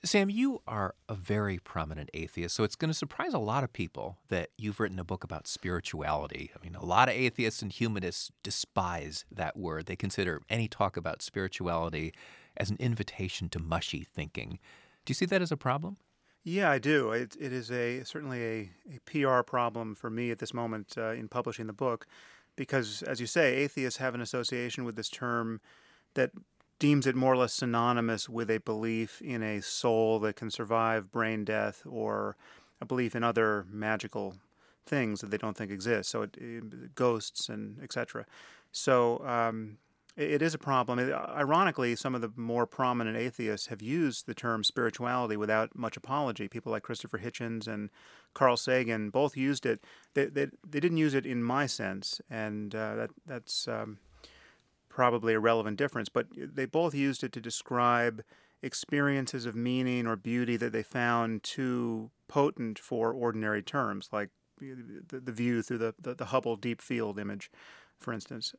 Sam, you are a very prominent atheist, so it's going to surprise a lot of people that you've written a book about spirituality. I mean, a lot of atheists and humanists despise that word. They consider any talk about spirituality as an invitation to mushy thinking. Do you see that as a problem? Yeah, I do. It is certainly a PR problem for me at this moment in publishing the book, because, as you say, atheists have an association with this term that deems it more or less synonymous with a belief in a soul that can survive brain death or a belief in other magical things that they don't think exist. So, ghosts and etc. So, it is a problem. Ironically, some of the more prominent atheists have used the term spirituality without much apology. People like Christopher Hitchens and Carl Sagan both used it. They didn't use it in my sense, and that's probably a relevant difference, but they both used it to describe experiences of meaning or beauty that they found too potent for ordinary terms, like the view through the Hubble Deep Field image, for instance.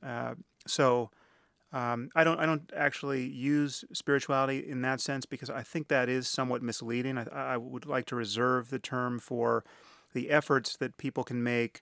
I don't actually use spirituality in that sense because I think that is somewhat misleading. I would like to reserve the term for the efforts that people can make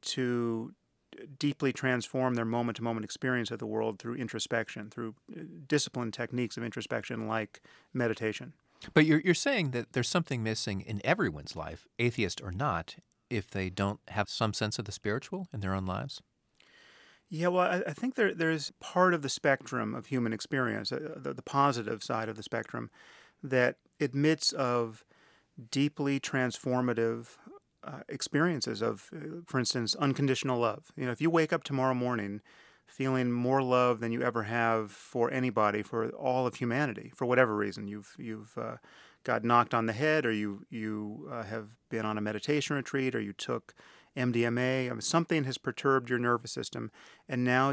to deeply transform their moment to moment experience of the world through introspection, through disciplined techniques of introspection like meditation. But you're saying that there's something missing in everyone's life, atheist or not, if they don't have some sense of the spiritual in their own lives? Yeah, well, I think there's part of the spectrum of human experience, the positive side of the spectrum, that admits of deeply transformative experiences of, for instance, unconditional love. You know, if you wake up tomorrow morning feeling more love than you ever have for anybody, for all of humanity, for whatever reason, you've got knocked on the head, or you have been on a meditation retreat, or you took MDMA. I mean, something has perturbed your nervous system, and now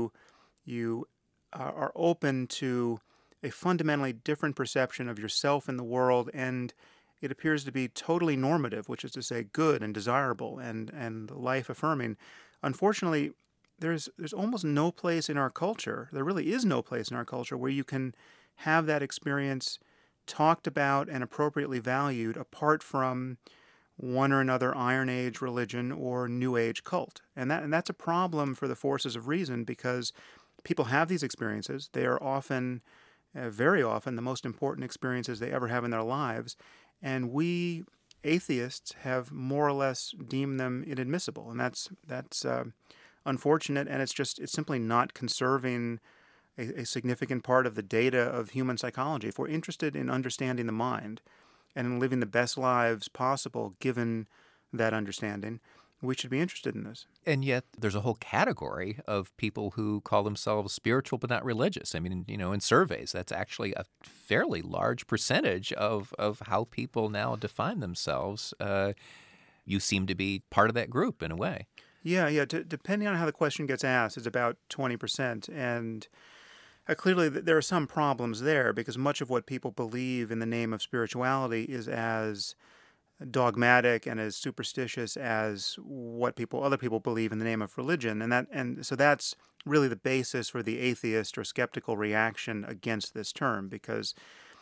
you are open to a fundamentally different perception of yourself in the world, and it appears to be totally normative, which is to say good and desirable and life affirming. Unfortunately, there's almost no place in our culture. There really is no place in our culture where you can have that experience talked about and appropriately valued apart from one or another Iron Age religion or New Age cult. And that's a problem for the forces of reason, because people have these experiences. They are often, very often, the most important experiences they ever have in their lives. And we atheists have more or less deemed them inadmissible. And that's unfortunate. And it's simply not conserving a significant part of the data of human psychology. If we're interested in understanding the mind and in living the best lives possible given that understanding, we should be interested in this. And yet there's a whole category of people who call themselves spiritual but not religious. I mean, in surveys, that's actually a fairly large percentage of how people now define themselves. You seem to be part of that group in a way. Yeah, yeah. Depending on how the question gets asked, it's about 20%. And clearly, there are some problems there, because much of what people believe in the name of spirituality is as dogmatic and as superstitious as what other people believe in the name of religion, and so that's really the basis for the atheist or skeptical reaction against this term, because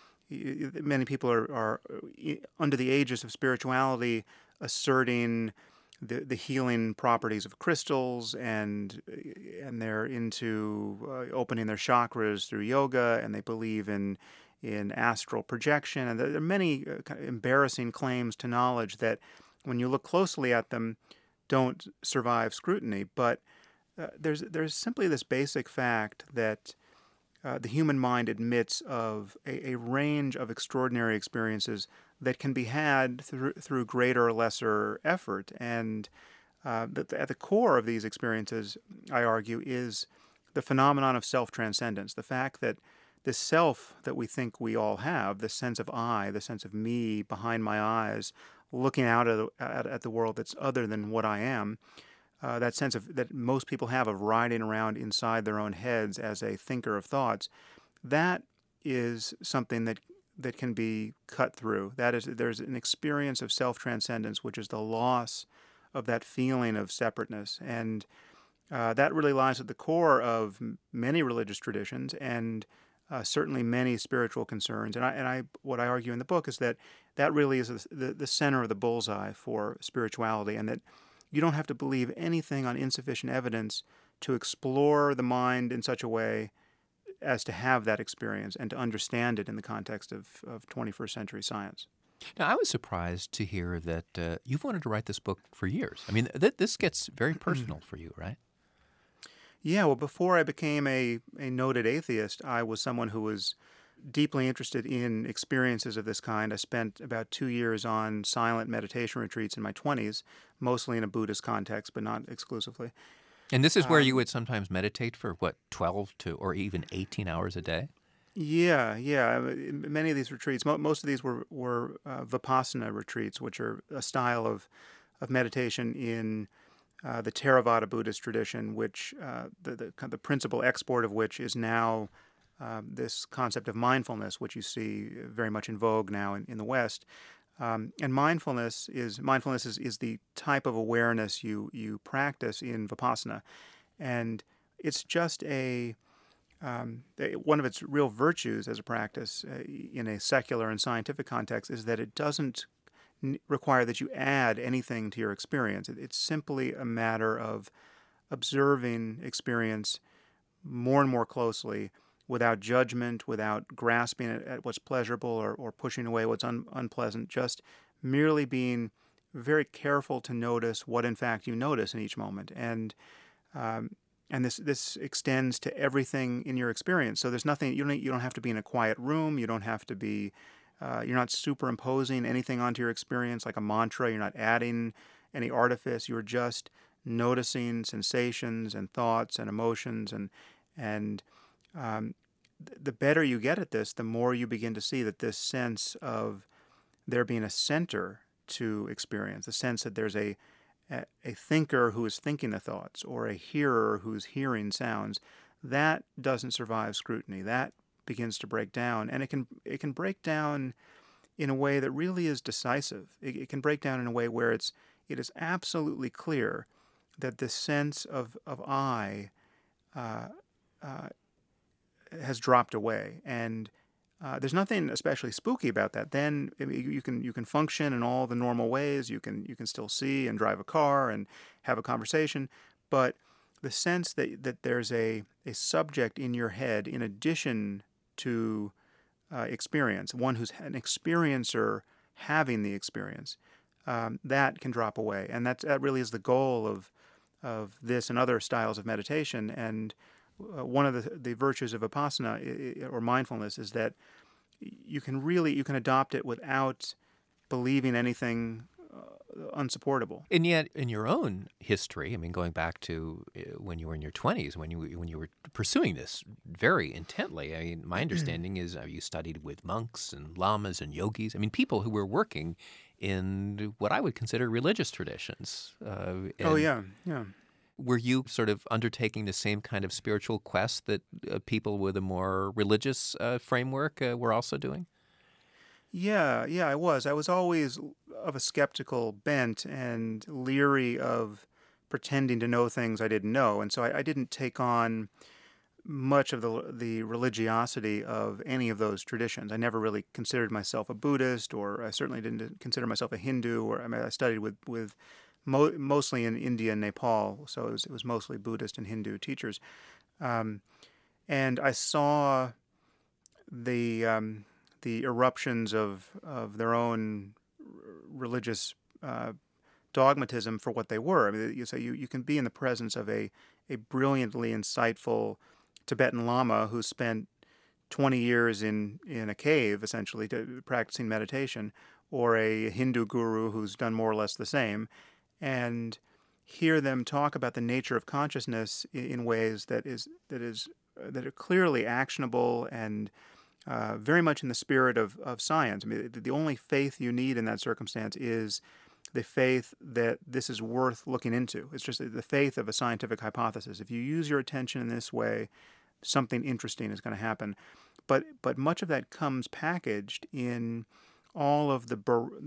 many people are under the aegis of spirituality asserting the healing properties of crystals, and they're into opening their chakras through yoga, and they believe in astral projection, and there are many kind of embarrassing claims to knowledge that, when you look closely at them, don't survive scrutiny. But there's simply this basic fact that the human mind admits of a range of extraordinary experiences that can be had through greater or lesser effort. And at the core of these experiences, I argue, is the phenomenon of self-transcendence, the fact that this self that we think we all have, this sense of I, the sense of me behind my eyes, looking out at the world that's other than what I am, that sense of that most people have of riding around inside their own heads as a thinker of thoughts, that is something that can be cut through. That is, there's an experience of self-transcendence, which is the loss of that feeling of separateness, and that really lies at the core of many religious traditions, and certainly many spiritual concerns. What I argue in the book is that that really is the center of the bullseye for spirituality, and that you don't have to believe anything on insufficient evidence to explore the mind in such a way as to have that experience and to understand it in the context of 21st century science. Now, I was surprised to hear that you've wanted to write this book for years. I mean, this gets very personal for you, right? Yeah, well, before I became a noted atheist, I was someone who was deeply interested in experiences of this kind. I spent about 2 years on silent meditation retreats in my 20s, mostly in a Buddhist context, but not exclusively. And this is where you would sometimes meditate for, what, 12 to or even 18 hours a day? Yeah. Many of these retreats, most of these were Vipassana retreats, which are a style of meditation in the Theravada Buddhist tradition, which the principal export of which is now this concept of mindfulness, which you see very much in vogue now in the West. And mindfulness is the type of awareness you practice in Vipassana, and it's just one of its real virtues as a practice in a secular and scientific context is that it doesn't require that you add anything to your experience. It's simply a matter of observing experience more and more closely without judgment, without grasping at what's pleasurable or pushing away what's unpleasant, just merely being very careful to notice what in fact you notice in each moment. And this extends to everything in your experience. So there's nothing, you don't have to be in a quiet room, you don't have to be you're not superimposing anything onto your experience like a mantra. You're not adding any artifice. You're just noticing sensations and thoughts and emotions. And the better you get at this, the more you begin to see that this sense of there being a center to experience, the sense that there's a thinker who is thinking the thoughts or a hearer who's hearing sounds, that doesn't survive scrutiny. That begins to break down, and it can break down in a way that really is decisive. It can break down in a way where it is absolutely clear that the sense of I has dropped away, and there's nothing especially spooky about that. Then you can function in all the normal ways. You can still see and drive a car and have a conversation, but the sense that there's a subject in your head in addition to experience, one who's an experiencer having the experience, that can drop away. And that really is the goal of this and other styles of meditation. And one of the virtues of Vipassana or mindfulness is that you can adopt it without believing anything unsupportable. And yet, in your own history, I mean, going back to when you were in your 20s, when you were pursuing this very intently, I mean, my understanding is you studied with monks and lamas and yogis. I mean, people who were working in what I would consider religious traditions. Oh, yeah. Were you sort of undertaking the same kind of spiritual quest that people with a more religious framework were also doing? Yeah, I was. I was always of a skeptical bent and leery of pretending to know things I didn't know. And so I didn't take on much of the religiosity of any of those traditions. I never really considered myself a Buddhist, or I certainly didn't consider myself a Hindu. Or I studied with mostly in India and Nepal, so it was mostly Buddhist and Hindu teachers. And I saw the eruptions of their own religious dogmatism for what they were. I mean, you can be in the presence of a brilliantly insightful Tibetan Lama who spent 20 years in a cave, essentially, practicing meditation, or a Hindu guru who's done more or less the same, and hear them talk about the nature of consciousness in ways that are clearly actionable and very much in the spirit of science. I mean, the only faith you need in that circumstance is the faith that this is worth looking into. It's just the faith of a scientific hypothesis. If you use your attention in this way, something interesting is going to happen. But much of that comes packaged in all of the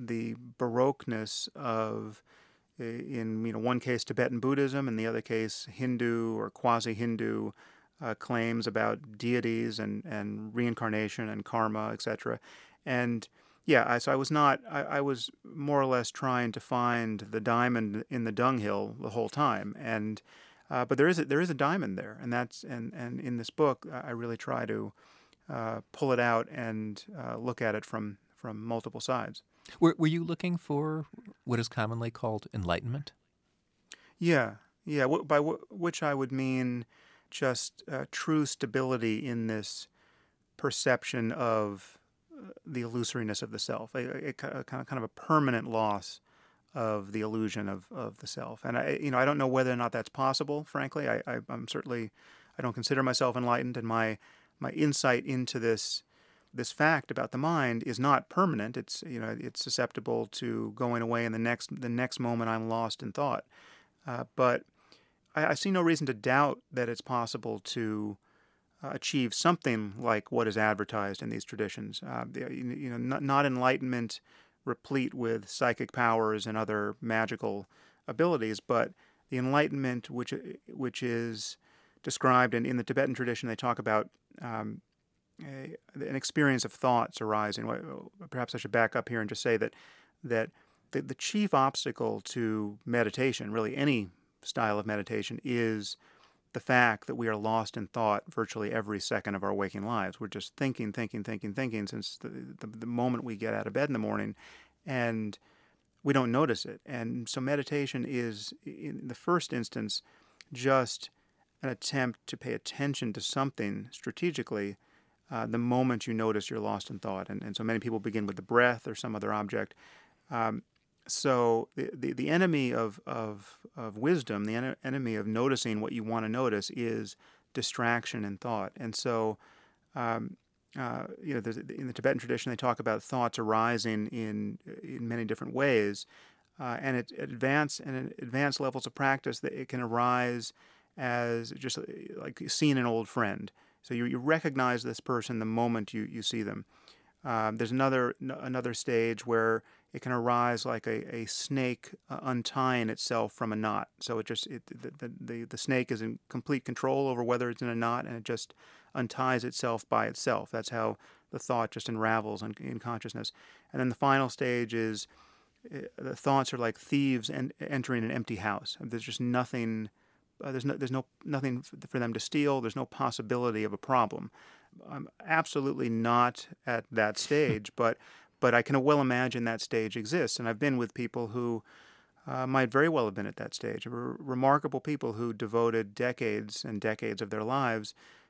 baroqueness of, in one case Tibetan Buddhism, in the other case Hindu or quasi-Hindu claims about deities and reincarnation and karma, etc. And yeah, so I was not. I was more or less trying to find the diamond in the dunghill the whole time, and but there is a diamond there, and and in this book I really try to pull it out and look at it from multiple sides. Were you looking for what is commonly called enlightenment? Yeah, yeah. Which I would mean just true stability in this perception of the illusoriness of the self, a kind of a permanent loss of the illusion of the self. And I don't know whether or not that's possible. Frankly, I'm certainly I don't consider myself enlightened, and my insight into this fact about the mind is not permanent. It's susceptible to going away, and the next moment I'm lost in thought. But I see no reason to doubt that it's possible to achieve something like what is advertised in these traditions. Not enlightenment replete with psychic powers and other magical abilities, but the enlightenment which is described in the Tibetan tradition. They talk about an experience of thoughts arising. Perhaps I should back up here and just say that the chief obstacle to meditation, really any style of meditation, is the fact that we are lost in thought virtually every second of our waking lives. We're just thinking since the moment we get out of bed in the morning, and we don't notice it. And so meditation is, in the first instance, just an attempt to pay attention to something strategically the moment you notice you're lost in thought. And so many people begin with the breath or some other object. So the enemy of wisdom, the enemy of noticing what you want to notice, is distraction and thought. And so, in the Tibetan tradition, they talk about thoughts arising in many different ways, and at advanced levels of practice, that it can arise as just like seeing an old friend. So you recognize this person the moment you see them. There's another stage where it can arise like a snake untying itself from a knot. So the snake is in complete control over whether it's in a knot, and it just unties itself by itself. That's how the thought just unravels in consciousness. And then the final stage is the thoughts are like thieves entering an empty house. There's just nothing. There's nothing for them to steal. There's no possibility of a problem. I'm absolutely not at that stage, but I can well imagine that stage exists. And I've been with people who might very well have been at that stage. Remarkable people who devoted decades and decades of their lives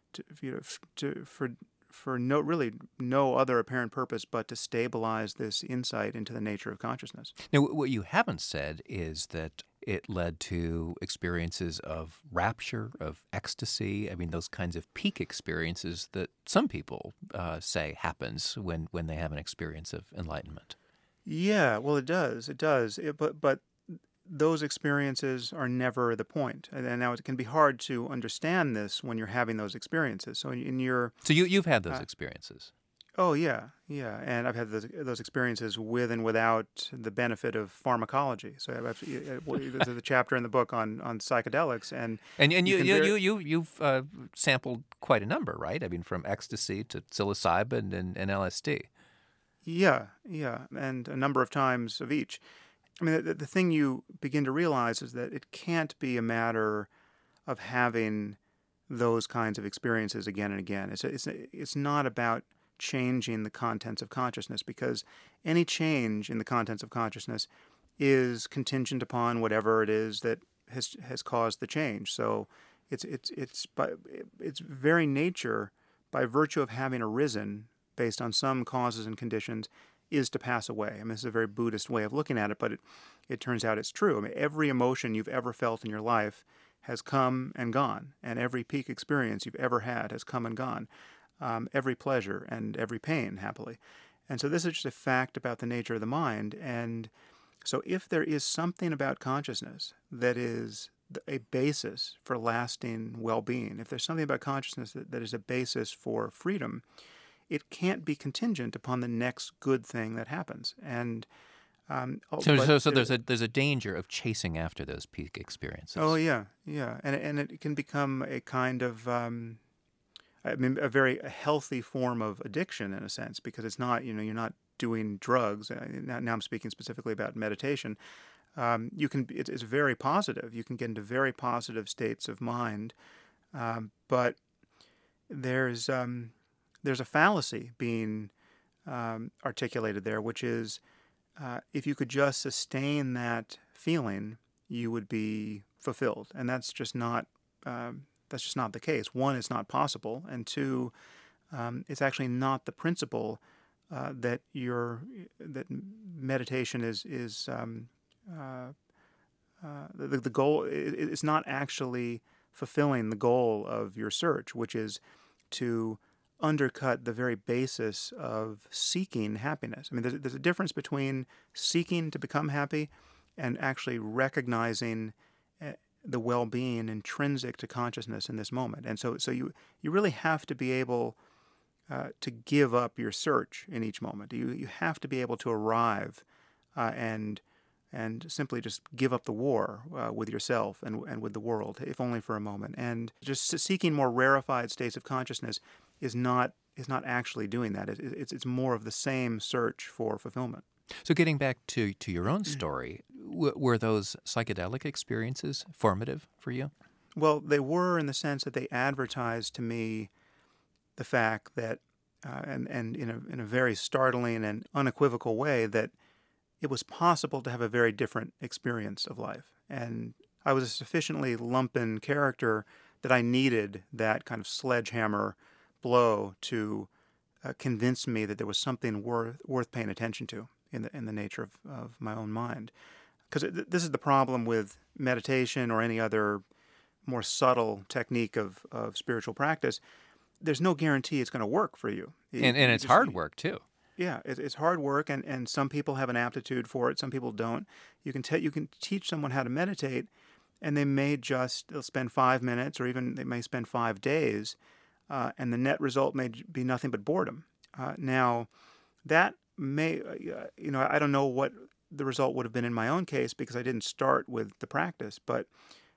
for no other apparent purpose but to stabilize this insight into the nature of consciousness. Now, what you haven't said is that it led to experiences of rapture, of ecstasy. I mean, those kinds of peak experiences that some people say happens when they have an experience of enlightenment. Yeah, well, it does. It does. But those experiences are never the point. And now it can be hard to understand this when you're having those experiences. So you've had those experiences. Oh, yeah. And I've had those experiences with and without the benefit of pharmacology. So there's a chapter in the book on psychedelics, and you've sampled quite a number, right? I mean, from ecstasy to psilocybin and LSD. Yeah, and a number of times of each. I mean, the thing you begin to realize is that it can't be a matter of having those kinds of experiences again and again. It's not about changing the contents of consciousness, because any change in the contents of consciousness is contingent upon whatever it is that has caused the change. So it's by its very nature, by virtue of having arisen based on some causes and conditions, is to pass away. I mean, this is a very Buddhist way of looking at it, but it turns out it's true. I mean, every emotion you've ever felt in your life has come and gone, and every peak experience you've ever had has come and gone. Every pleasure and every pain, happily. And so this is just a fact about the nature of the mind. And so if there is something about consciousness that is a basis for lasting well-being, if there's something about consciousness that is a basis for freedom, it can't be contingent upon the next good thing that happens. And So, But there's a danger of chasing after those peak oh experiences. yeah, yeah, and it can become a kind of I mean, a very healthy form of addiction in a sense, because it's not, you're not doing drugs. Now I'm speaking specifically about meditation. It's very positive. You can get into very positive states of mind, but there's there's a fallacy being articulated there, which is if you could just sustain that feeling, you would be fulfilled, and that's just not the case. One, it's not possible, and two, it's actually not the principle that meditation is the goal. It's not actually fulfilling the goal of your search, which is to undercut the very basis of seeking happiness. I mean, there's a difference between seeking to become happy and actually recognizing the well-being intrinsic to consciousness in this moment. And so you really have to be able to give up your search in each moment. You have to be able to arrive and simply just give up the war with yourself and with the world, if only for a moment. And just seeking more rarefied states of consciousness is not actually doing that. It's more of the same search for fulfillment. So getting back to your own story, were those psychedelic experiences formative for you? Well, they were, in the sense that they advertised to me the fact that, and in a very startling and unequivocal way, that it was possible to have a very different experience of life. And I was a sufficiently lumpen character that I needed that kind of sledgehammer blow to convince me that there was something worth paying attention to in the nature of my own mind. Because this is the problem with meditation or any other more subtle technique of spiritual practice. There's no guarantee it's going to work for you. And it's hard work, too. Yeah, it's hard work, and some people have an aptitude for it, some people don't. You can teach someone how to meditate, and they'll spend 5 minutes, or even they may spend 5 days, and the net result may be nothing but boredom. Now, that may, I don't know what the result would have been in my own case, because I didn't start with the practice, but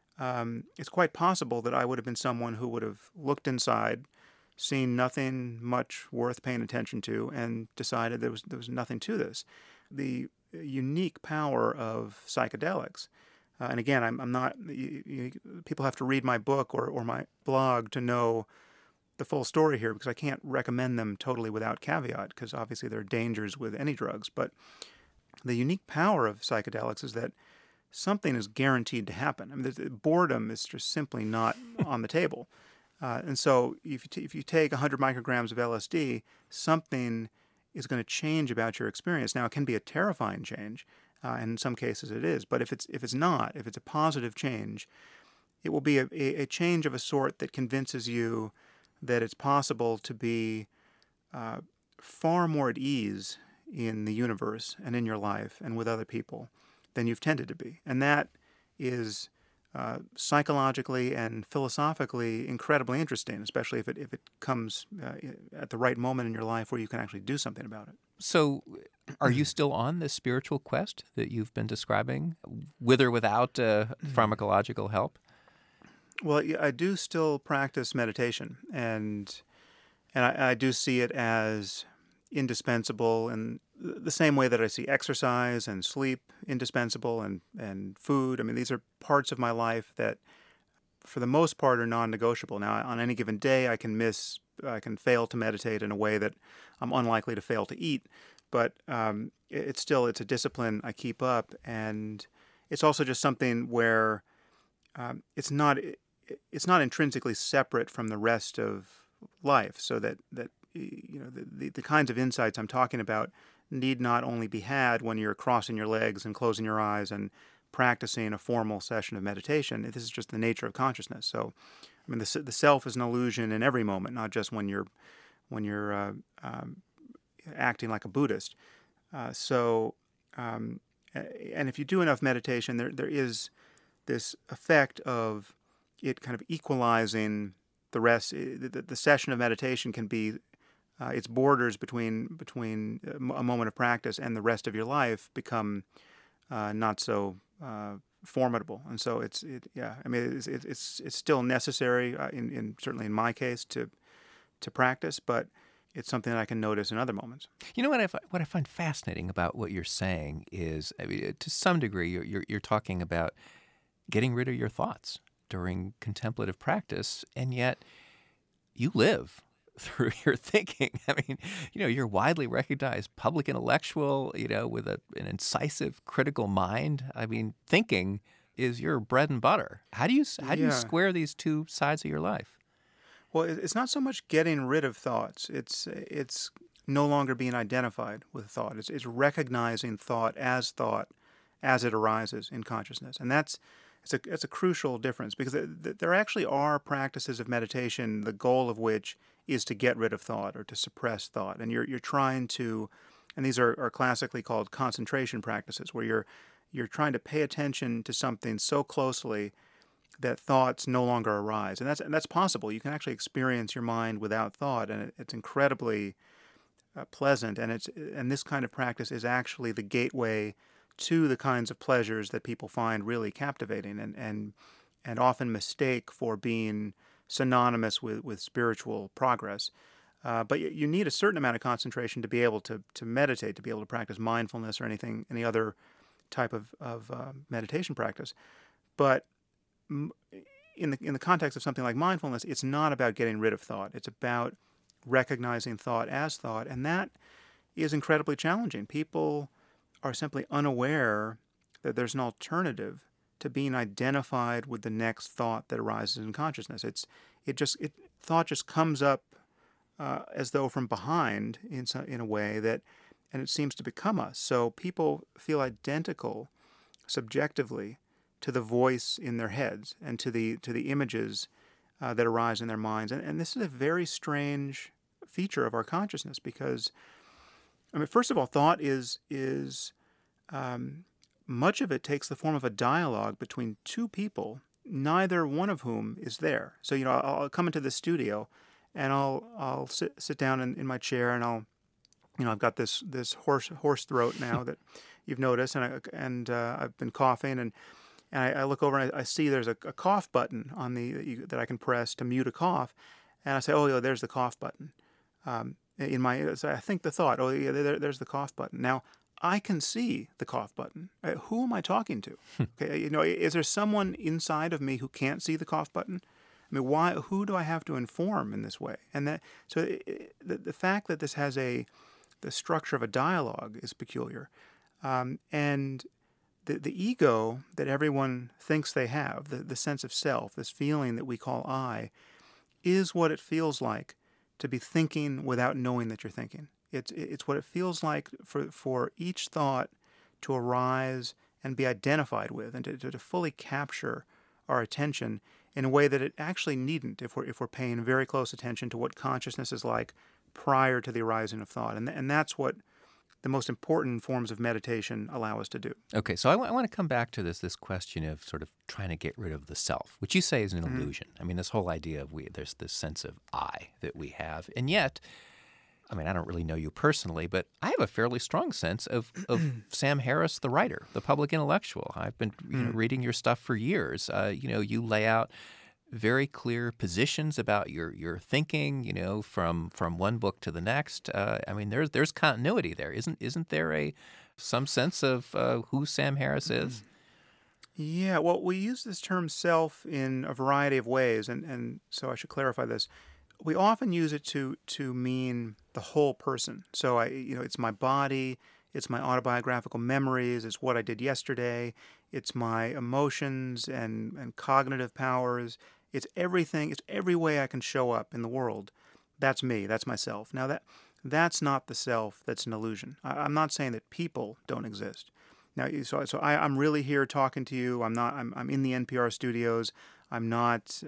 it's quite possible that I would have been someone who would have looked inside, seen nothing much worth paying attention to, and decided there was nothing to this. The unique power of psychedelics, and again, I'm not. People have to read my book or my blog to know the full story here, because I can't recommend them totally without caveat, because obviously there are dangers with any drugs. But the unique power of psychedelics is that something is guaranteed to happen. I mean, boredom is just simply not on the table. And so if you take 100 micrograms of LSD, something is going to change about your experience. Now, it can be a terrifying change, and in some cases it is. But if it's a positive change, it will be a change of a sort that convinces you that it's possible to be far more at ease in the universe and in your life and with other people than you've tended to be. And that is psychologically and philosophically incredibly interesting, especially if it comes at the right moment in your life where you can actually do something about it. So are you still on this spiritual quest that you've been describing, with or without pharmacological help? Well, I do still practice meditation, and I do see it as indispensable in the same way that I see exercise and sleep indispensable, and food. I mean, these are parts of my life that, for the most part, are non-negotiable. Now, on any given day, I can fail to meditate in a way that I'm unlikely to fail to eat, but it's a discipline I keep up, and it's also just something where it's not intrinsically separate from the rest of life, so that the kinds of insights I'm talking about need not only be had when you're crossing your legs and closing your eyes and practicing a formal session of meditation. This is just the nature of consciousness. So, I mean, the self is an illusion in every moment, not just when you're acting like a Buddhist. And if you do enough meditation, there is this effect of it kind of equalizing the rest. The session of meditation can be its borders between a moment of practice and the rest of your life become not so formidable. And so I mean, it's still necessary in certainly in my case to practice, but it's something that I can notice in other moments. You know what I find fascinating about what you're saying is, I mean, to some degree, you're talking about getting rid of your thoughts during contemplative practice, and yet you live through your thinking. I mean, you're widely recognized public intellectual, with an incisive, critical mind. I mean, thinking is your bread and butter. How do you Yeah. square these two sides of your life? Well, it's not so much getting rid of thoughts. It's no longer being identified with thought. It's recognizing thought as it arises in consciousness, and it's a crucial difference because there actually are practices of meditation, the goal of which is to get rid of thought or to suppress thought, and you're trying to, and these are classically called concentration practices, where you're trying to pay attention to something so closely that thoughts no longer arise, and that's possible. You can actually experience your mind without thought, and it's incredibly pleasant. And this kind of practice is actually the gateway to the kinds of pleasures that people find really captivating, and often mistake for being synonymous with spiritual progress. But you need a certain amount of concentration to be able to meditate, to be able to practice mindfulness or any other type of meditation practice. But in the context of something like mindfulness, it's not about getting rid of thought. It's about recognizing thought as thought, and that is incredibly challenging. People are simply unaware that there's an alternative to being identified with the next thought that arises in consciousness. Thought just comes up as though from behind in a way that, and it seems to become us. So people feel identical subjectively to the voice in their heads and to the images that arise in their minds. And this is a very strange feature of our consciousness because, I mean, first of all, thought is much of it takes the form of a dialogue between two people, neither one of whom is there. So, I'll come into the studio and I'll sit down in my chair, and I've got this hoarse throat now that you've noticed, and I've been coughing, and I look over and I see there's a cough button on that I can press to mute a cough, and I say, oh yeah, there's the cough button. So I think the thought, oh yeah, there's the cough button. Now I can see the cough button. Who am I talking to? Okay, is there someone inside of me who can't see the cough button? I mean, why? Who do I have to inform in this way? And the fact that this has the structure of a dialogue is peculiar, and the ego that everyone thinks they have, the sense of self, this feeling that we call I, is what it feels like to be thinking without knowing that you're thinking. It's what it feels like for each thought to arise and be identified with, and to fully capture our attention in a way that it actually needn't if we're paying very close attention to what consciousness is like prior to the arising of thought. And that's what the most important forms of meditation allow us to do. Okay, so I want to come back to this question of sort of trying to get rid of the self, which you say is an illusion. I mean, this whole idea of there's this sense of I that we have, and yet, I mean, I don't really know you personally, but I have a fairly strong sense of Sam Harris, the writer, the public intellectual. I've been reading your stuff for years. You lay out very clear positions about your thinking, from one book to the next. I mean, there's continuity there. Isn't there some sense of who Sam Harris is? Yeah, well, we use this term self in a variety of ways, and so I should clarify this. We often use it to mean the whole person. So it's my body, it's my autobiographical memories, it's what I did yesterday, it's my emotions and cognitive powers. It's everything. It's every way I can show up in the world. That's me. That's myself. Now that's not the self. That's an illusion. I'm not saying that people don't exist. Now, I'm really here talking to you. I'm in the NPR studios. I'm not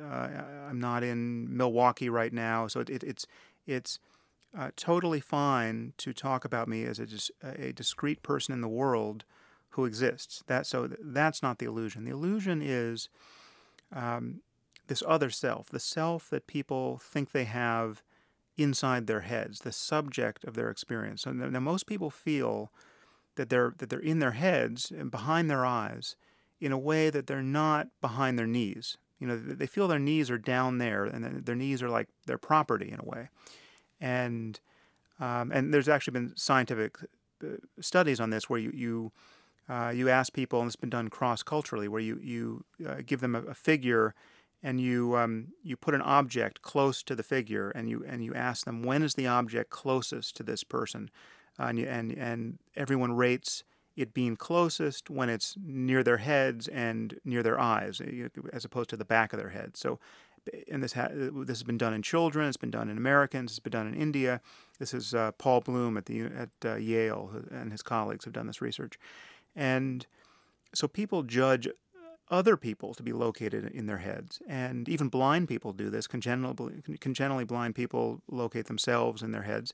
in Milwaukee right now. So it's totally fine to talk about me as a discrete person in the world who exists. That's not the illusion. The illusion is this other self, the self that people think they have inside their heads, the subject of their experience. So now most people feel that they're in their heads and behind their eyes in a way that they're not behind their knees. They feel their knees are down there, and their knees are like their property in a way. And there's actually been scientific studies on this where you ask people, and it's been done cross-culturally, where you give them a figure, and you put an object close to the figure, and you ask them, when is the object closest to this person, and everyone rates it being closest when it's near their heads and near their eyes, as opposed to the back of their head. So, and this has been done in children. It's been done in Americans. It's been done in India. This is Paul Bloom at Yale, and his colleagues have done this research. And so people judge other people to be located in their heads. And even blind people do this. Congenitally blind people locate themselves in their heads.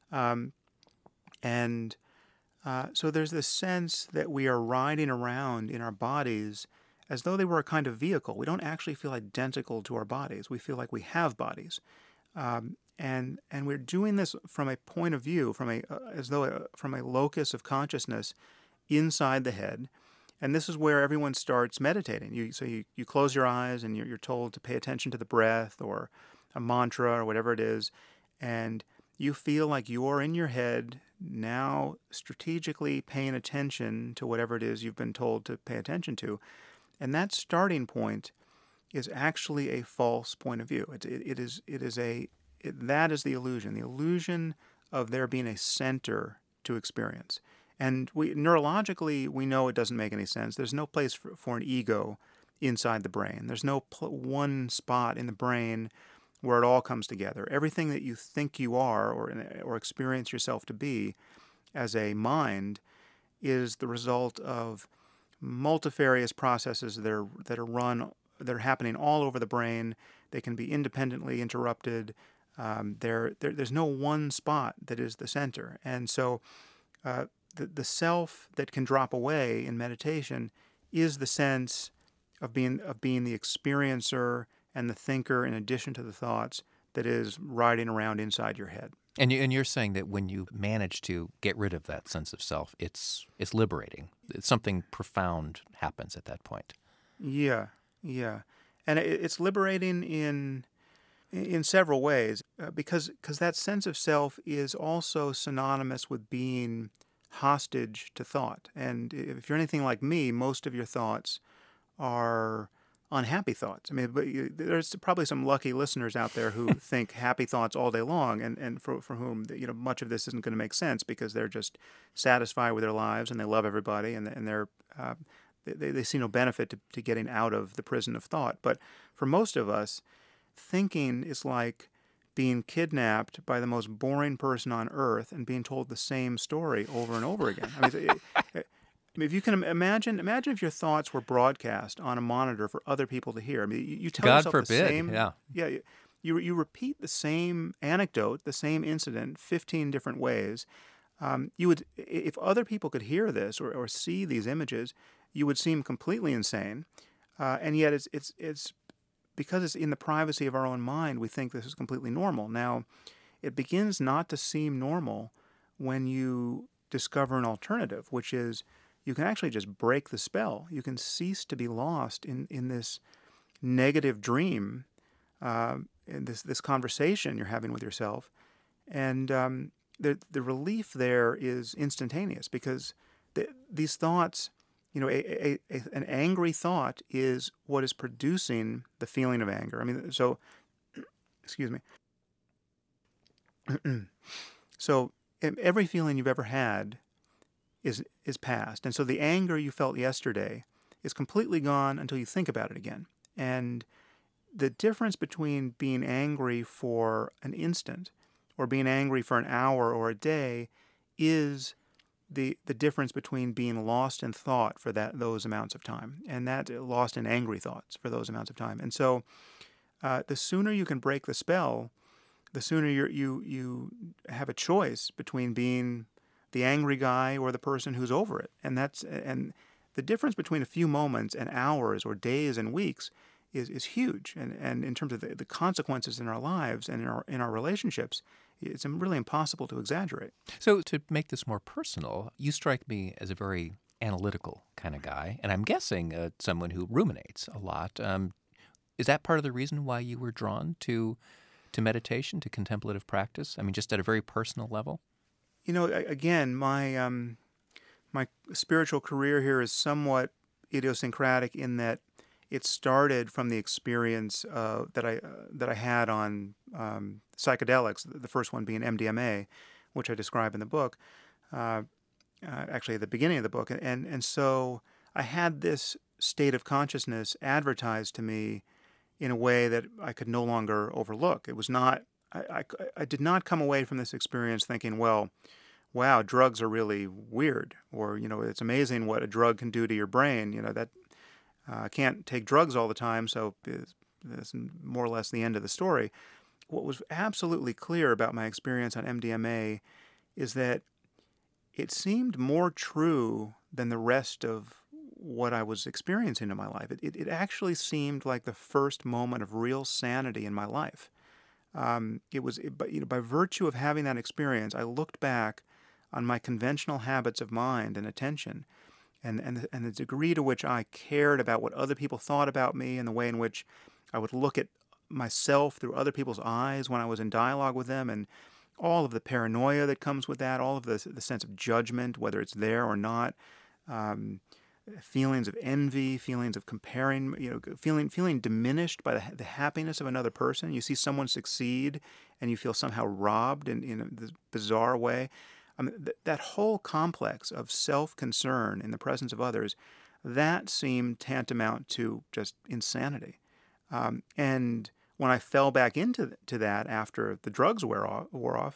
So there's this sense that we are riding around in our bodies as though they were a kind of vehicle. We don't actually feel identical to our bodies. We feel like we have bodies. And we're doing this from a point of view, from a locus of consciousness inside the head. And this is where everyone starts meditating. You close your eyes, and you're told to pay attention to the breath or a mantra or whatever it is, and you feel like you're in your head now, strategically paying attention to whatever it is you've been told to pay attention to. And that starting point is actually a false point of view. That is the illusion of there being a center to experience. And neurologically, we know it doesn't make any sense. There's no place for an ego inside the brain. There's no one spot in the brain where it all comes together. Everything that you think you are or experience yourself to be as a mind is the result of multifarious processes that are happening all over the brain. They can be independently interrupted. There's no one spot that is the center. And so the self that can drop away in meditation is the sense of being the experiencer and the thinker, in addition to the thoughts, that is riding around inside your head. And you're saying that when you manage to get rid of that sense of self, it's liberating. Something profound happens at that point. Yeah. And it's liberating in several ways, because that sense of self is also synonymous with being hostage to thought. And if you're anything like me, most of your thoughts are unhappy thoughts. I mean, but there's probably some lucky listeners out there who think happy thoughts all day long, and for whom much of this isn't going to make sense because they're just satisfied with their lives and they love everybody, and they see no benefit to getting out of the prison of thought. But for most of us, thinking is like being kidnapped by the most boring person on earth and being told the same story over and over again. I mean, if you can imagine if your thoughts were broadcast on a monitor for other people to hear. I mean, you tell God yourself forbid, the same. yeah. You repeat the same anecdote, the same incident, 15 different ways. You would, if other people could hear this or see these images, you would seem completely insane. And yet, it's because it's in the privacy of our own mind, we think this is completely normal. Now, it begins not to seem normal when you discover an alternative, which is you can actually just break the spell. You can cease to be lost in this negative dream, in this conversation you're having with yourself. And the relief there is instantaneous, because these thoughts, an angry thought is what is producing the feeling of anger. I mean, so, excuse me. So every feeling you've ever had is past. And so the anger you felt yesterday is completely gone until you think about it again. And the difference between being angry for an instant or being angry for an hour or a day is the difference between being lost in thought for those amounts of time, and that lost in angry thoughts for those amounts of time. And so the sooner you can break the spell, the sooner you have a choice between being the angry guy or the person who's over it. And the difference between a few moments and hours or days and weeks is huge, and in terms of the consequences in our lives and in our relationships, it's really impossible to exaggerate. So to make this more personal, you strike me as a very analytical kind of guy, and I'm guessing someone who ruminates a lot. Is that part of the reason why you were drawn to meditation, to contemplative practice? I mean, just at a very personal level? Again, my spiritual career here is somewhat idiosyncratic in that it started from the experience that I had on psychedelics. The first one being MDMA, which I describe in the book, actually at the beginning of the book, and so I had this state of consciousness advertised to me in a way that I could no longer overlook. It was not. I did not come away from this experience thinking, well, wow, drugs are really weird, or it's amazing what a drug can do to your brain. That I can't take drugs all the time, so that's more or less the end of the story. What was absolutely clear about my experience on MDMA is that it seemed more true than the rest of what I was experiencing in my life. It actually seemed like the first moment of real sanity in my life. But by virtue of having that experience, I looked back on my conventional habits of mind and attention, and the degree to which I cared about what other people thought about me, and the way in which I would look at myself through other people's eyes when I was in dialogue with them, and all of the paranoia that comes with that, all of the sense of judgment, whether it's there or not, feelings of envy, feelings of comparing, feeling diminished by the happiness of another person. You see someone succeed, and you feel somehow robbed in this bizarre way. I mean, that whole complex of self-concern in the presence of others, that seemed tantamount to just insanity. And when I fell back into that after the drugs wore off,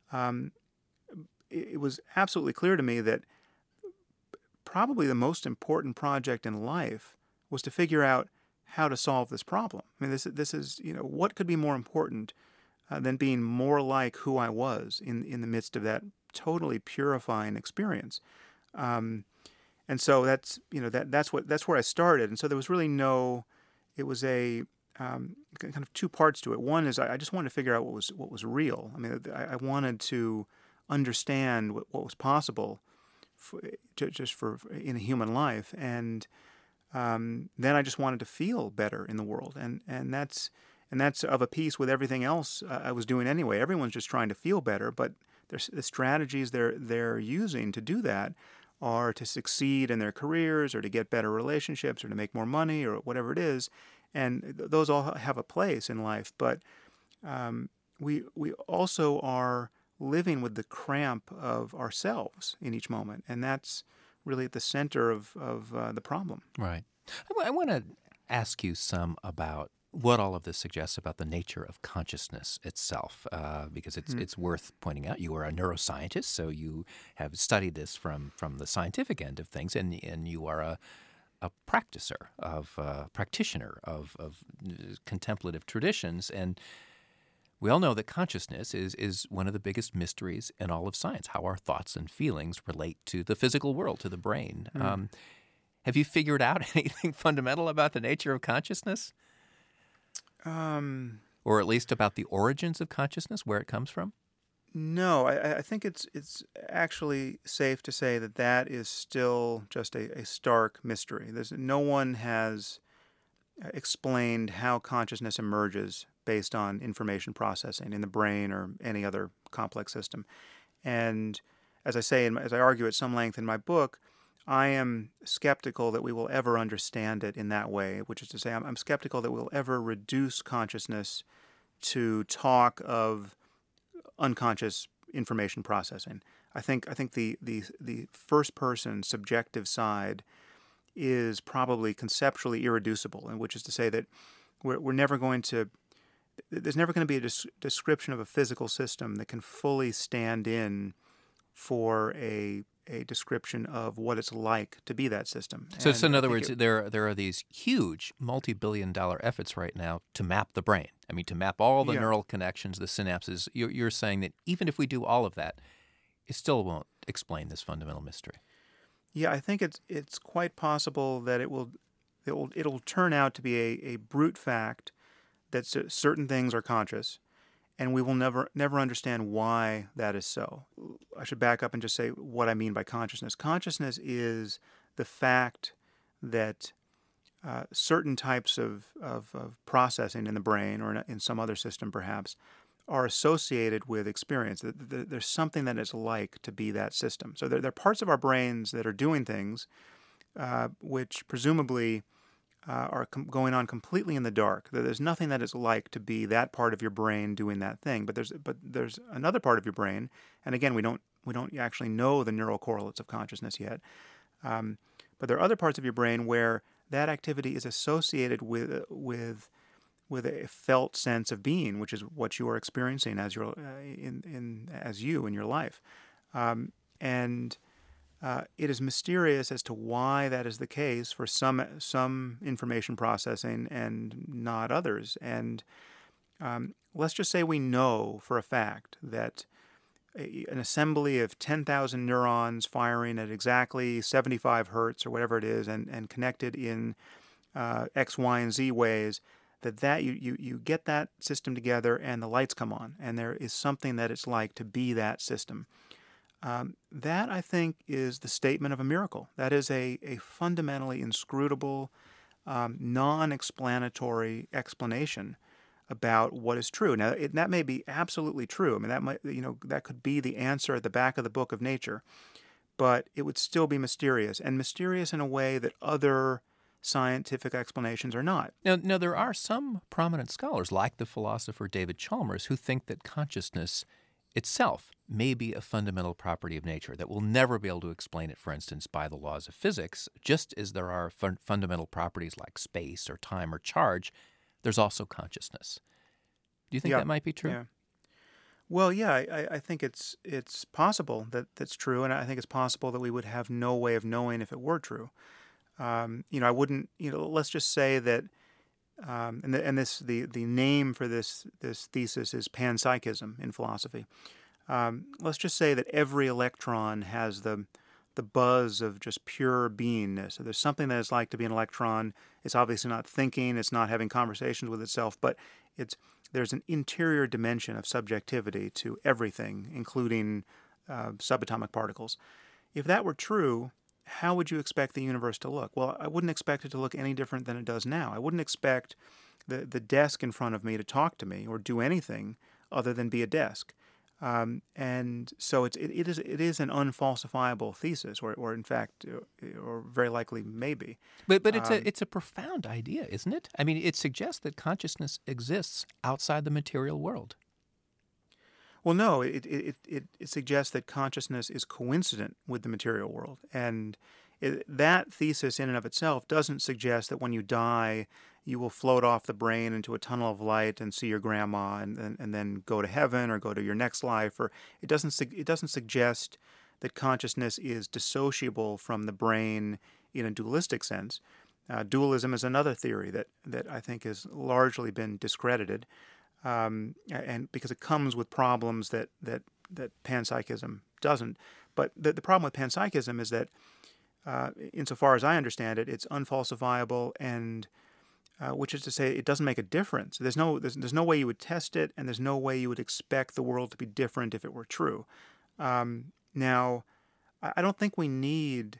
it was absolutely clear to me that probably the most important project in life was to figure out how to solve this problem. I mean, this is what could be more important than being more like who I was in the midst of that totally purifying experience. And so that's where I started. And so there was really it was a kind of two parts to it. One is I just wanted to figure out what was real. I mean, I wanted to understand what was possible just for in a human life, and then I just wanted to feel better in the world, and that's of a piece with everything else I was doing anyway. Everyone's just trying to feel better, but the strategies they're using to do that are to succeed in their careers, or to get better relationships, or to make more money, or whatever it is, and those all have a place in life. But we also are living with the cramp of ourselves in each moment, and that's really at the center of the problem. Right. I want to ask you some about what all of this suggests about the nature of consciousness itself, because it's worth pointing out. You are a neuroscientist, so you have studied this from the scientific end of things, and you are a practitioner of contemplative traditions, and we all know that consciousness is one of the biggest mysteries in all of science, how our thoughts and feelings relate to the physical world, to the brain. Have you figured out anything fundamental about the nature of consciousness? Or at least about the origins of consciousness, where it comes from? No, I think it's actually safe to say that is still just a stark mystery. No one has explained how consciousness emerges based on information processing in the brain or any other complex system. And as I say, as I argue at some length in my book, I am skeptical that we will ever understand it in that way, which is to say, I'm skeptical that we'll ever reduce consciousness to talk of unconscious information processing. I think the first person subjective side is probably conceptually irreducible, and which is to say that we're never going to. There's never going to be a description of a physical system that can fully stand in for a description of what it's like to be that system. So in other words, there are these huge multi-billion-dollar efforts right now to map the brain. I mean, to map all the neural connections, the synapses. You're saying that even if we do all of that, it still won't explain this fundamental mystery. Yeah, I think it's quite possible that it will it'll turn out to be a brute fact that certain things are conscious, and we will never understand why that is so. I should back up and just say what I mean by consciousness. Consciousness is the fact that certain types of processing in the brain or in some other system perhaps are associated with experience. There's something that it's like to be that system. So there are parts of our brains that are doing things which presumably are going on completely in the dark. There's nothing that it's like to be that part of your brain doing that thing. But there's another part of your brain, and again, we don't actually know the neural correlates of consciousness yet. But there are other parts of your brain where that activity is associated with a felt sense of being, which is what you are experiencing as your as you in your life, and it is mysterious as to why that is the case for some information processing and not others. And let's just say we know for a fact that an assembly of 10,000 neurons firing at exactly 75 hertz or whatever it is, and connected in X, Y, and Z ways, that you get that system together and the lights come on, and there is something that it's like to be that system. That, I think, is the statement of a miracle. That is a fundamentally inscrutable, non-explanatory explanation about what is true. Now, that may be absolutely true. I mean, that could be the answer at the back of the book of nature, but it would still be mysterious, and mysterious in a way that other scientific explanations are not. Now, there are some prominent scholars, like the philosopher David Chalmers, who think that consciousness itself may be a fundamental property of nature, that we'll never be able to explain it, for instance, by the laws of physics. Just as there are fundamental properties like space or time or charge, there's also consciousness. Do you think that might be true? Yeah. Well, yeah, I think it's possible that's true, and I think it's possible that we would have no way of knowing if it were true. I wouldn't, let's just say that, the name for this thesis is panpsychism in philosophy. Let's just say that every electron has the buzz of just pure beingness. So there's something that it's like to be an electron. It's obviously not thinking, it's not having conversations with itself, but there's an interior dimension of subjectivity to everything, including subatomic particles. If that were true, how would you expect the universe to look? Well, I wouldn't expect it to look any different than it does now. I wouldn't expect the desk in front of me to talk to me or do anything other than be a desk. And so it is an unfalsifiable thesis, or in fact, or very likely maybe. But it's a profound idea, isn't it? I mean, it suggests that consciousness exists outside the material world. Well, no, it suggests that consciousness is coincident with the material world, and that thesis in and of itself doesn't suggest that when you die, you will float off the brain into a tunnel of light and see your grandma and then go to heaven or go to your next life. Or it doesn't suggest that consciousness is dissociable from the brain in a dualistic sense. Dualism is another theory that I think has largely been discredited, and because it comes with problems that panpsychism doesn't. But the problem with panpsychism is that, insofar as I understand it, it's unfalsifiable, and which is to say, it doesn't make a difference. There's no way you would test it, and there's no way you would expect the world to be different if it were true. Now, I don't think we need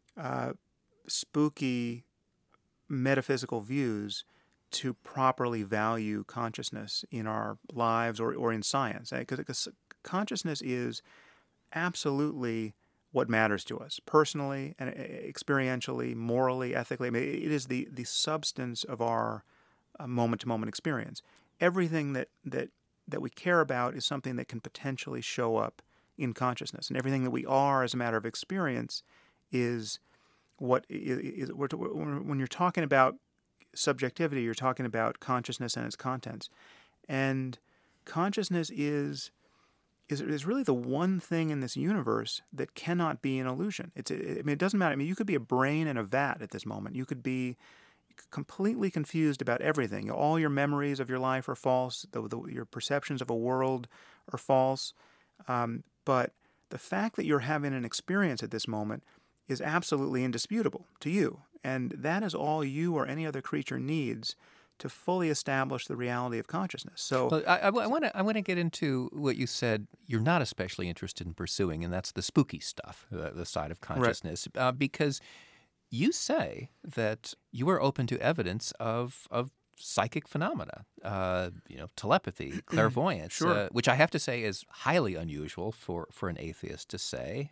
spooky metaphysical views to properly value consciousness in our lives or in science, because consciousness is absolutely what matters to us personally and experientially, morally, ethically. I mean, it is the substance of our moment-to-moment experience. Everything that we care about is something that can potentially show up in consciousness, and everything that we are as a matter of experience is what is. When you're talking about subjectivity, you're talking about consciousness and its contents, and consciousness is really the one thing in this universe that cannot be an illusion. It doesn't matter. I mean, you could be a brain in a vat at this moment. You could be completely confused about everything. All your memories of your life are false. Your perceptions of a world are false. But the fact that you're having an experience at this moment is absolutely indisputable to you. And that is all you or any other creature needs to fully establish the reality of consciousness. So, Well, I want to get into what you said you're not especially interested in pursuing, and that's the spooky stuff, the side of right. consciousness, because you say that you are open to evidence of psychic phenomena, telepathy, clairvoyance, Sure. which I have to say is highly unusual for an atheist to say.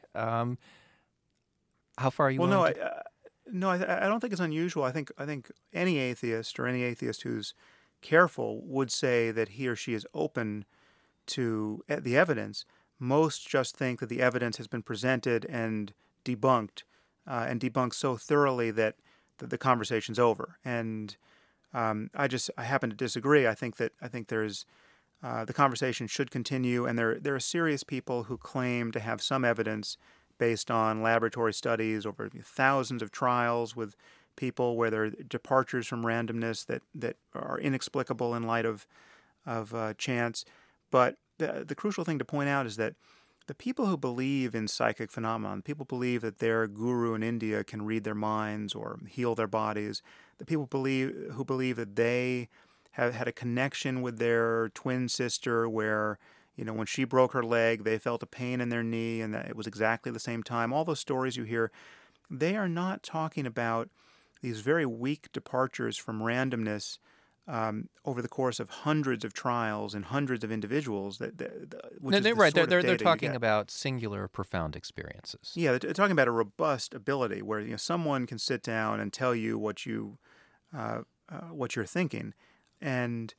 How far are you Well, willing no, to? I don't think it's unusual. I think any atheist or any atheist who's careful would say that he or she is open to the evidence. Most just think that the evidence has been presented and debunked so thoroughly that the conversation's over. And I happen to disagree. I think there's the conversation should continue, and there are serious people who claim to have some evidence based on laboratory studies over thousands of trials with people where there are departures from randomness that are inexplicable in light of chance. But the crucial thing to point out is that the people who believe in psychic phenomenon, people believe that their guru in India can read their minds or heal their bodies. The people who believe that they have had a connection with their twin sister where, when she broke her leg, they felt a pain in their knee and that it was exactly the same time. All those stories you hear, they are not talking about these very weak departures from randomness over the course of hundreds of trials and hundreds of individuals. Which No, is they're the right. sort of They're data you talking get. about singular, profound experiences. Yeah, they're talking about a robust ability where someone can sit down and tell you what you're thinking, and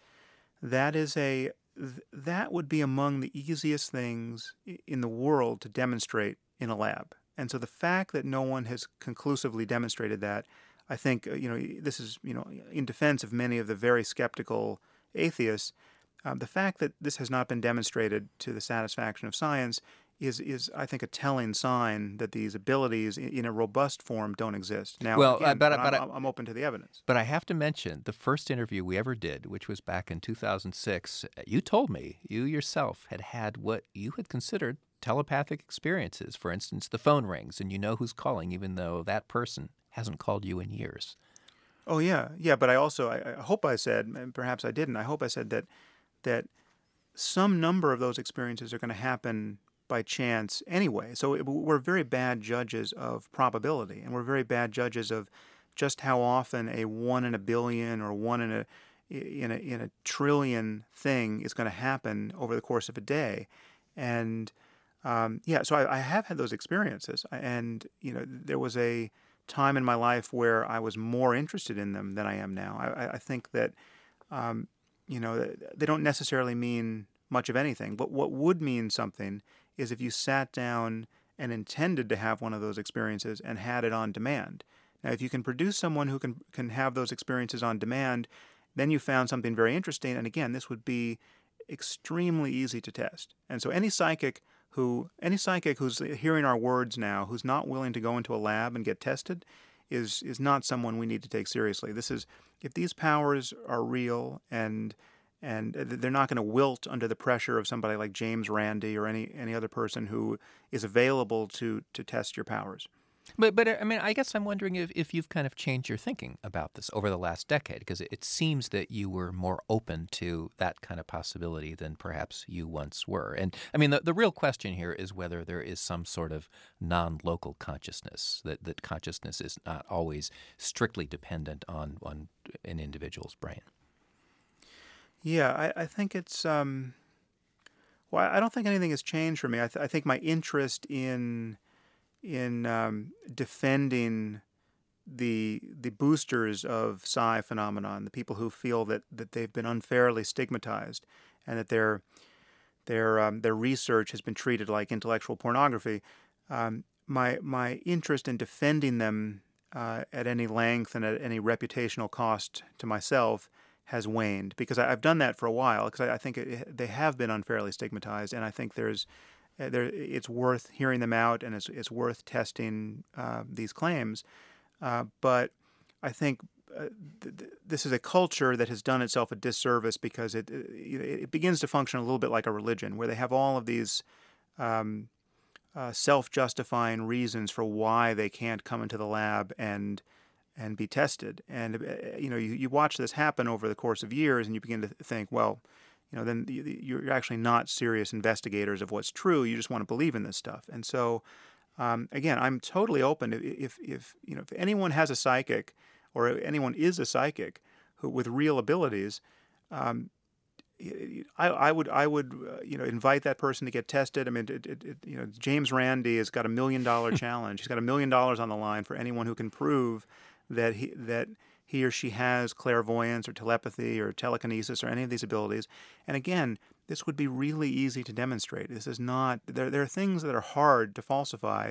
that would be among the easiest things in the world to demonstrate in a lab. And so the fact that no one has conclusively demonstrated that, I think, this is, in defense of many of the very skeptical atheists, the fact that this has not been demonstrated to the satisfaction of science is I think, a telling sign that these abilities in a robust form don't exist. Now, Well, again, I'm open to the evidence. But I have to mention the first interview we ever did, which was back in 2006. You told me you yourself had what you had considered telepathic experiences. For instance, the phone rings and you know who's calling, even though that person hasn't called you in years. Oh yeah, yeah. But I hope I said, and perhaps I didn't. I hope I said that some number of those experiences are going to happen by chance anyway. So we're very bad judges of probability, and we're very bad judges of just how often a 1 in a billion or 1 in a trillion thing is going to happen over the course of a day. And so I have had those experiences, and there was a time in my life where I was more interested in them than I am now. I think that they don't necessarily mean much of anything, but what would mean something is if you sat down and intended to have one of those experiences and had it on demand. Now, if you can produce someone who can have those experiences on demand, then you found something very interesting. And again, this would be extremely easy to test. And so any psychic who's hearing our words now, who's not willing to go into a lab and get tested, is not someone we need to take seriously. If these powers are real and they're not going to wilt under the pressure of somebody like James Randi or any other person who is available to test your powers. But I mean, I guess I'm wondering if you've kind of changed your thinking about this over the last decade, because it seems that you were more open to that kind of possibility than perhaps you once were. And I mean, the real question here is whether there is some sort of non-local consciousness, that consciousness is not always strictly dependent on an individual's brain. Yeah, I think it's I don't think anything has changed for me. I think my interest in defending the boosters of psi phenomenon, the people who feel that they've been unfairly stigmatized, and that their research has been treated like intellectual pornography. My interest in defending them at any length and at any reputational cost to myself has waned, because I've done that for a while, because I think they have been unfairly stigmatized, and I think it's worth hearing them out, and it's worth testing these claims. But I think this is a culture that has done itself a disservice, because it begins to function a little bit like a religion, where they have all of these self-justifying reasons for why they can't come into the lab and be tested. And you watch this happen over the course of years, and you begin to think, well, then you're actually not serious investigators of what's true. You just want to believe in this stuff. And so, again, I'm totally open. If anyone has a psychic, or anyone is a psychic who with real abilities, I would invite that person to get tested. I mean, James Randi has got $1 million challenge. He's got $1 million on the line for anyone who can prove that he or she has clairvoyance or telepathy or telekinesis or any of these abilities. And again, this would be really easy to demonstrate. This is not. There are things that are hard to falsify.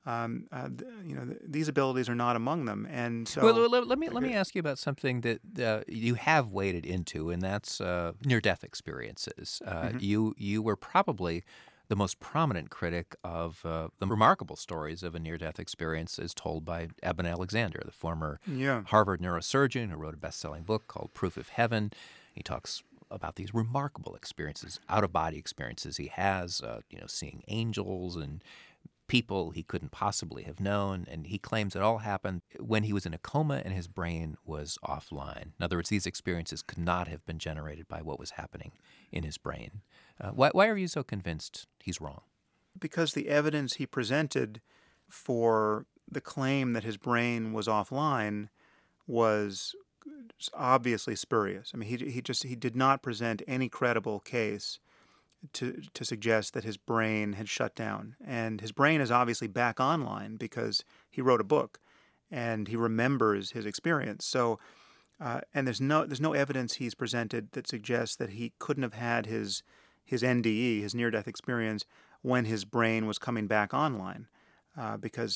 These abilities are not among them, and so. Well, let me ask you about something that you have waded into, and that's near-death experiences. You were probably the most prominent critic of the remarkable stories of a near-death experience as told by Eben Alexander, the former Harvard neurosurgeon who wrote a best-selling book called Proof of Heaven. He talks about these remarkable experiences, out-of-body experiences he has, seeing angels and people he couldn't possibly have known, and he claims it all happened when he was in a coma and his brain was offline. In other words, these experiences could not have been generated by what was happening in his brain. Why are you so convinced he's wrong? Because the evidence he presented for the claim that his brain was offline was obviously spurious. I mean, he did not present any credible case to suggest that his brain had shut down. And his brain is obviously back online because he wrote a book and he remembers his experience. So, and there's no evidence he's presented that suggests that he couldn't have had his NDE, his near-death experience, when his brain was coming back online. Because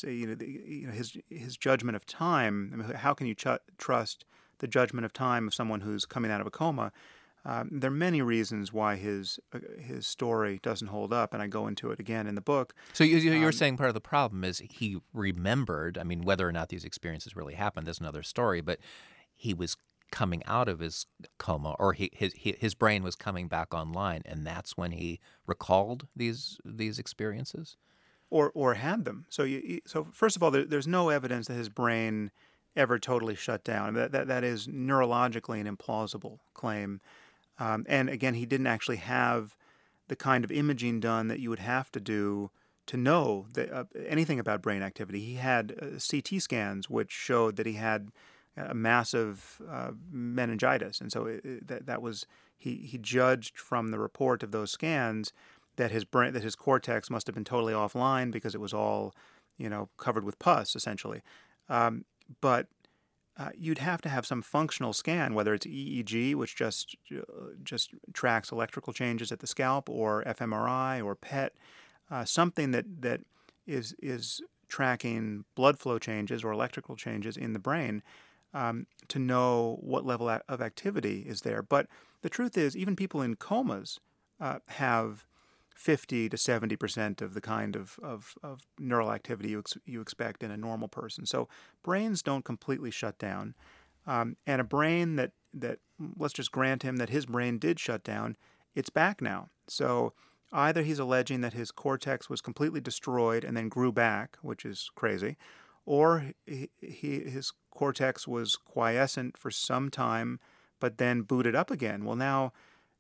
his judgment of time. I mean, how can you trust the judgment of time of someone who's coming out of a coma? There are many reasons why his story doesn't hold up, and I go into it again in the book. So you're saying part of the problem is he remembered. I mean, whether or not these experiences really happened is another story, but he was coming out of his coma, or his brain was coming back online, and that's when he recalled these experiences, or had them. So first of all, there's no evidence that his brain ever totally shut down. That is neurologically an implausible claim. And again, he didn't actually have the kind of imaging done that you would have to do to know anything about brain activity. He had CT scans which showed that he had a massive meningitis, and so that was he judged from the report of those scans that his cortex must have been totally offline because it was all covered with pus essentially. But you'd have to have some functional scan, whether it's EEG, which just tracks electrical changes at the scalp, or fMRI or PET, something that is tracking blood flow changes or electrical changes in the brain, to know what level of activity is there. But the truth is, even people in comas have 50 to 70% of the kind of neural activity you expect in a normal person. So brains don't completely shut down. And a brain that let's just grant him that his brain did shut down, it's back now. So either he's alleging that his cortex was completely destroyed and then grew back, which is crazy, or his cortex was quiescent for some time but then booted up again. Well, now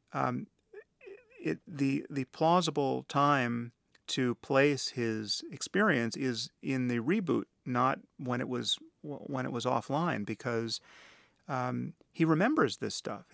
the plausible time to place his experience is in the reboot, not when it was offline, because he remembers this stuff.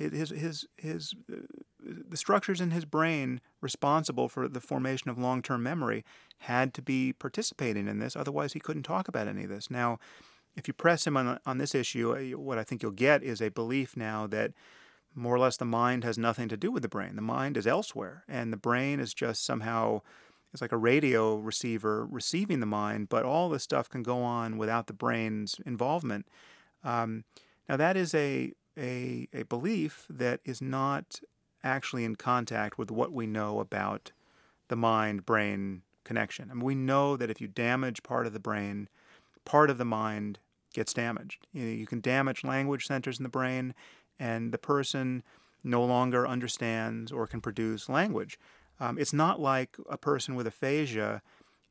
The structures in his brain responsible for the formation of long-term memory had to be participating in this, otherwise he couldn't talk about any of this. Now, if you press him on this issue, what I think you'll get is a belief now that more or less the mind has nothing to do with the brain. The mind is elsewhere, and the brain is just somehow, it's like a radio receiver receiving the mind, but all this stuff can go on without the brain's involvement. Now that is a belief that is not actually in contact with what we know about the mind-brain connection. I mean, we know that if you damage part of the brain, part of the mind gets damaged. You can damage language centers in the brain, and the person no longer understands or can produce language. It's not like a person with aphasia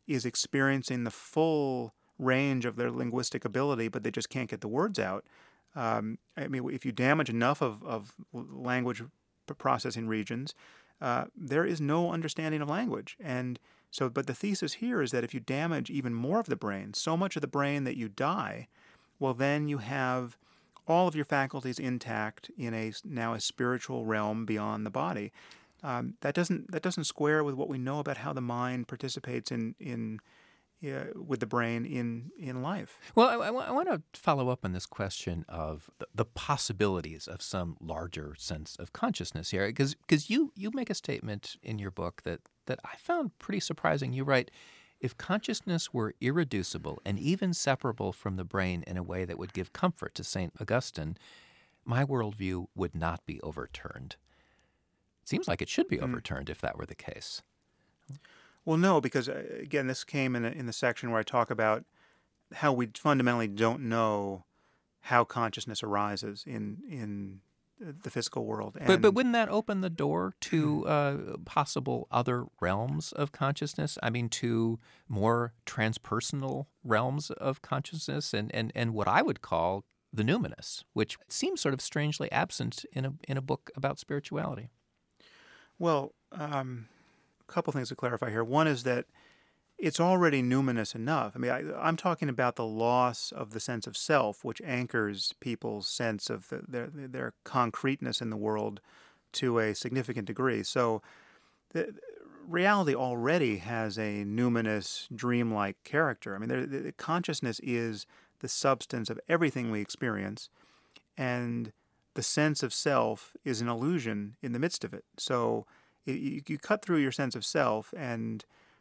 is experiencing the full range of their linguistic ability, but they just can't get the words out. I mean, if you damage enough of language processing regions, there is no understanding of language. And so, but the thesis here is that if you damage even more of the brain, so much of the brain that you die, well, then you have all of your faculties intact in now a spiritual realm beyond the body. That doesn't square with what we know about how the mind participates with the brain in life. Well, I want to follow up on this question of the possibilities of some larger sense of consciousness here, because you make a statement in your book that I found pretty surprising. You write, if consciousness were irreducible and even separable from the brain in a way that would give comfort to St. Augustine, my worldview would not be overturned. It seems like it should be overturned if that were the case. Well, no, because again, this came in the section where I talk about how we fundamentally don't know how consciousness arises in the physical world. And, but wouldn't that open the door to possible other realms of consciousness? I mean, to more transpersonal realms of consciousness, and what I would call the numinous, which seems sort of strangely absent in a book about spirituality. Well, a couple things to clarify here. One is that it's already numinous enough. I mean, I'm talking about the loss of the sense of self, which anchors people's sense of their concreteness in the world to a significant degree. So the reality already has a numinous, dreamlike character. I mean, the consciousness is the substance of everything we experience, and the sense of self is an illusion in the midst of it. So you cut through your sense of self, and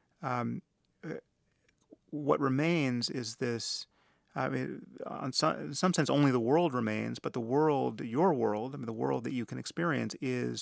what remains is this. I mean, in some sense, only the world remains, but the world, your world, I mean, the world that you can experience is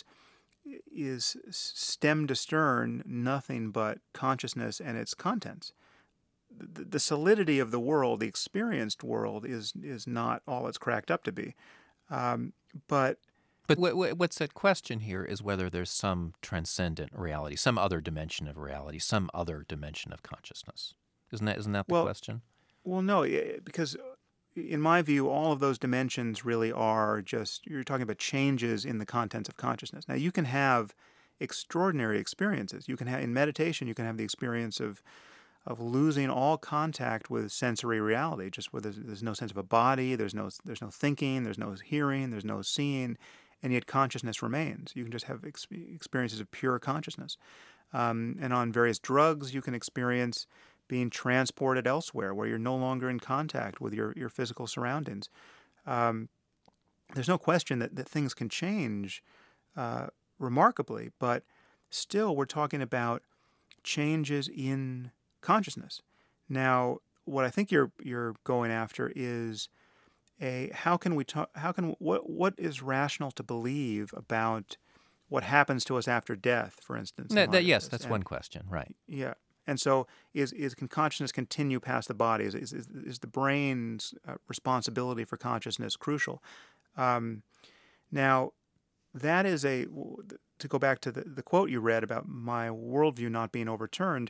stem to stern nothing but consciousness and its contents. The solidity of the world, the experienced world, is not all it's cracked up to be. But what's at question here is whether there's some transcendent reality, some other dimension of reality, some other dimension of consciousness. Isn't that the question? Well, no, because in my view, all of those dimensions really are just, you're talking about changes in the contents of consciousness. Now, you can have extraordinary experiences. You can have, in meditation, you can have the experience of losing all contact with sensory reality, just where there's no sense of a body, there's no thinking, there's no hearing, there's no seeing, and yet consciousness remains. You can just have experiences of pure consciousness. And on various drugs, you can experience being transported elsewhere where you're no longer in contact with your physical surroundings. There's no question that things can change remarkably, but still we're talking about changes in consciousness. Now, what I think you're going after is what is rational to believe about what happens to us after death, for instance? Yes, that's one question, right? Yeah. And so, can consciousness continue past the body? Is the brain's responsibility for consciousness crucial? Now, that is to go back to the quote you read about my worldview not being overturned.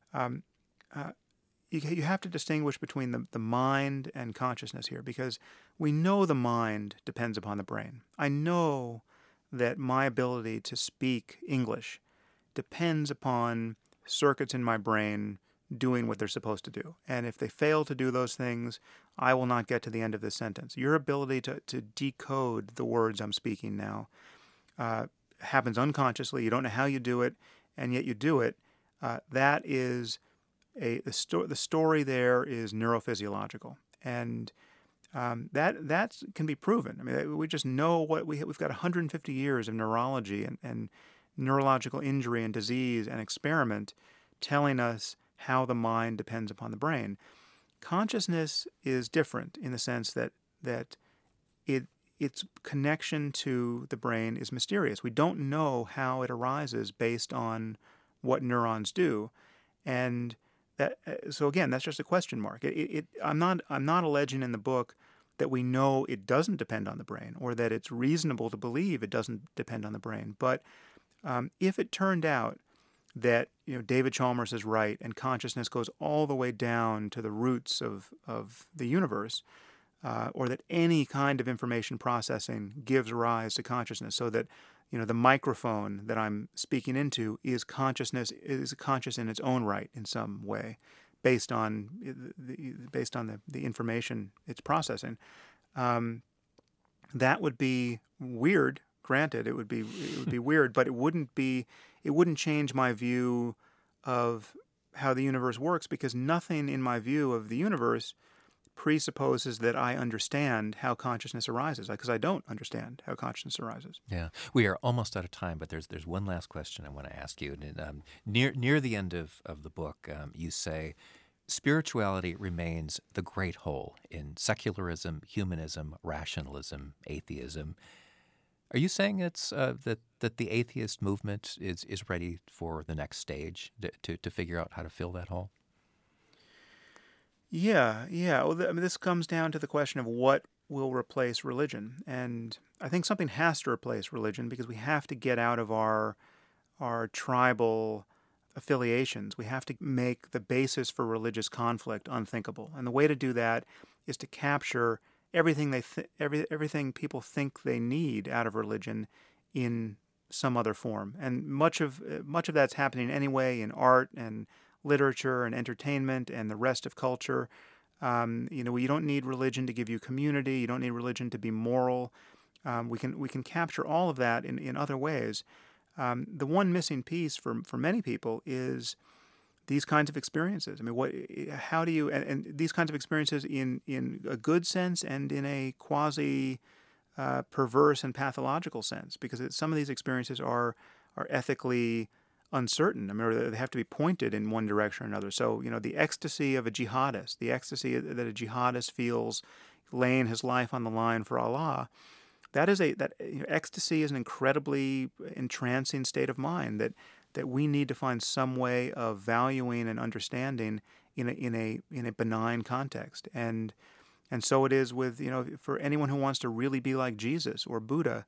You have to distinguish between the mind and consciousness here, because we know the mind depends upon the brain. I know that my ability to speak English depends upon circuits in my brain doing what they're supposed to do. And if they fail to do those things, I will not get to the end of this sentence. Your ability to decode the words I'm speaking now happens unconsciously. You don't know how you do it, and yet you do it. That is the story there is neurophysiological, and that can be proven. I mean, we just know what we've got 150 years of neurology and neurological injury and disease and experiment telling us how the mind depends upon the brain. Consciousness is different in the sense that its connection to the brain is mysterious. We don't know how it arises based on what neurons do, and so again, that's just a question mark. I'm not alleging in the book that we know it doesn't depend on the brain, or that it's reasonable to believe it doesn't depend on the brain. But if it turned out that David Chalmers is right, and consciousness goes all the way down to the roots of the universe, or that any kind of information processing gives rise to consciousness, so that the microphone that I'm speaking into is conscious in its own right in some way, based on the information it's processing. That would be weird. Granted, it would be weird, but it wouldn't change my view of how the universe works, because nothing in my view of the universe presupposes that I understand how consciousness arises, because I don't understand how consciousness arises. Yeah, we are almost out of time, but there's one last question I want to ask you. And near the end of the book, you say, spirituality remains the great whole in secularism, humanism, rationalism, atheism. Are you saying it's that the atheist movement is ready for the next stage to figure out how to fill that hole? Yeah. Well, this comes down to the question of what will replace religion, and I think something has to replace religion, because we have to get out of our tribal affiliations. We have to make the basis for religious conflict unthinkable, and the way to do that is to capture everything everything people think they need out of religion in some other form. And much of that's happening anyway in art and literature and entertainment and the rest of culture. You don't need religion to give you community. You don't need religion to be moral. We can capture all of that in other ways. The one missing piece for many people is these kinds of experiences. I mean, how do you, and these kinds of experiences in a good sense and in a quasi perverse and pathological sense, because some of these experiences are ethically uncertain. I mean, they have to be pointed in one direction or another. So, the ecstasy of a jihadist, the ecstasy that a jihadist feels laying his life on the line for Allah, ecstasy is an incredibly entrancing state of mind that we need to find some way of valuing and understanding in a benign context. And so it is with, for anyone who wants to really be like Jesus or Buddha.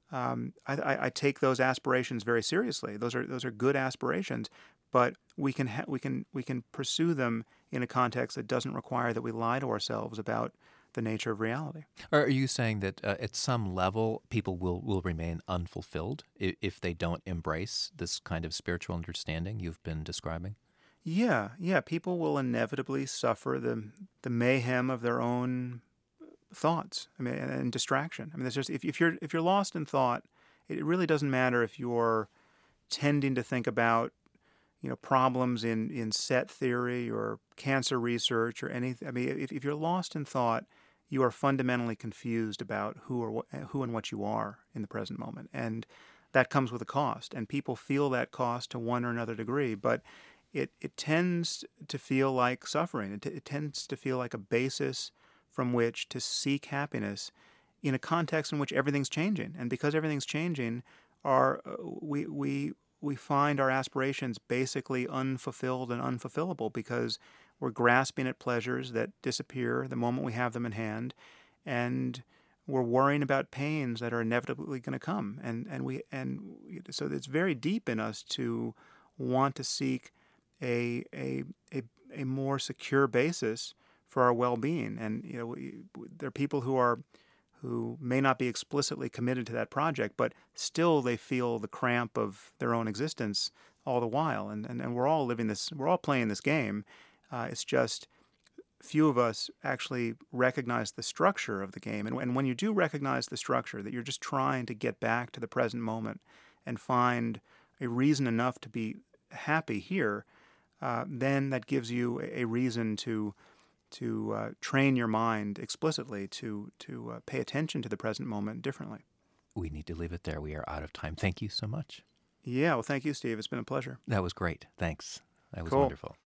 I take those aspirations very seriously. Those are good aspirations, but we can pursue them in a context that doesn't require that we lie to ourselves about the nature of reality. Are you saying that at some level people will remain unfulfilled if they don't embrace this kind of spiritual understanding you've been describing? Yeah. People will inevitably suffer the mayhem of their own thoughts. I mean, and distraction. I mean, there's just if you're lost in thought, it really doesn't matter if you're tending to think about problems in set theory or cancer research or anything. I mean, if you're lost in thought, you are fundamentally confused about who and what you are in the present moment, and that comes with a cost. And people feel that cost to one or another degree, but it tends to feel like suffering. It tends to feel like a basis from which to seek happiness in a context in which everything's changing. And because everything's changing, we find our aspirations basically unfulfilled and unfulfillable, because we're grasping at pleasures that disappear the moment we have them in hand, and we're worrying about pains that are inevitably going to come. So it's very deep in us to want to seek a more secure basis for our well-being. And there are people who may not be explicitly committed to that project, but still they feel the cramp of their own existence all the while. And we're all playing this game. It's just few of us actually recognize the structure of the game. And when you do recognize the structure, that you're just trying to get back to the present moment and find a reason enough to be happy here, then that gives you a reason to train your mind explicitly to pay attention to the present moment differently. We need to leave it there. We are out of time. Thank you so much. Yeah, well, thank you, Steve. It's been a pleasure. That was great. Thanks. That was Cool. wonderful.